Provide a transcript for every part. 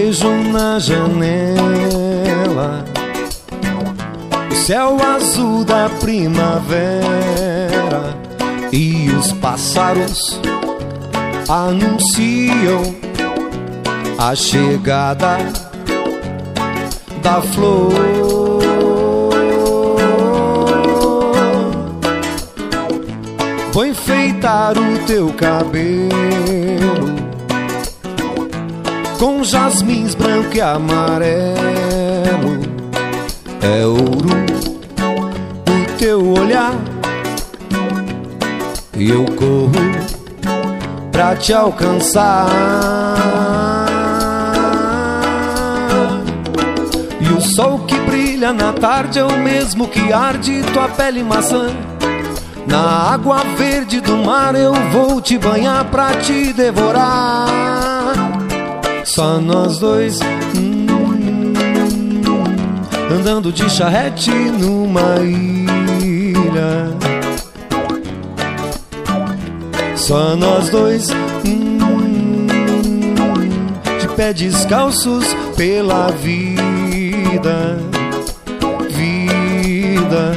vejo na janela o céu azul da primavera e os pássaros anunciam a chegada da flor. Vou enfeitar o teu cabelo com jasmins branco e amarelo. É ouro o teu olhar e eu corro pra te alcançar. E o sol que brilha na tarde é o mesmo que arde tua pele maçã. Na água verde do mar eu vou te banhar pra te devorar. Só nós dois, andando de charrete numa ilha. Só nós dois, de pé descalços pela vida, vida.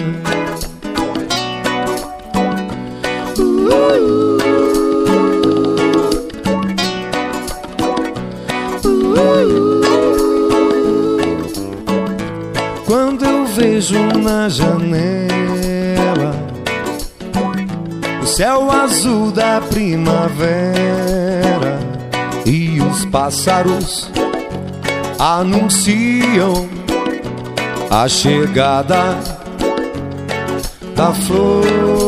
Quando eu vejo na janela o céu azul da primavera e os pássaros anunciam a chegada da flor.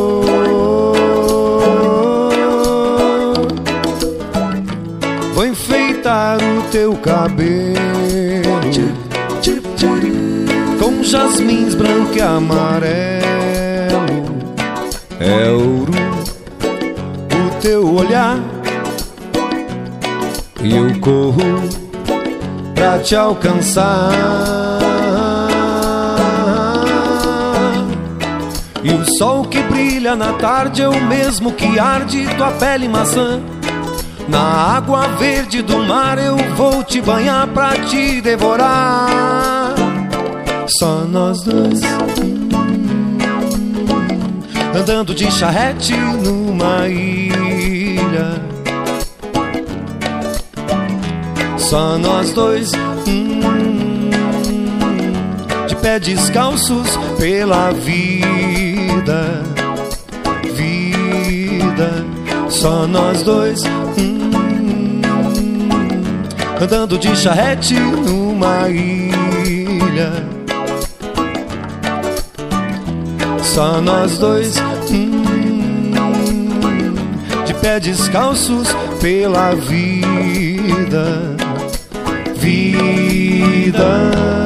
Vou enfeitar o teu cabelo com jasmins branco e amarelo. É ouro o teu olhar e eu corro pra te alcançar. E o sol que brilha na tarde é o mesmo que arde tua pele maçã. Na água verde do mar eu vou te banhar pra te devorar. Só nós dois, andando de charrete numa ilha. Só nós dois, de pé descalços pela vida, vida. Só nós dois, andando de charrete numa ilha. Só nós dois, de pé descalços pela vida, vida.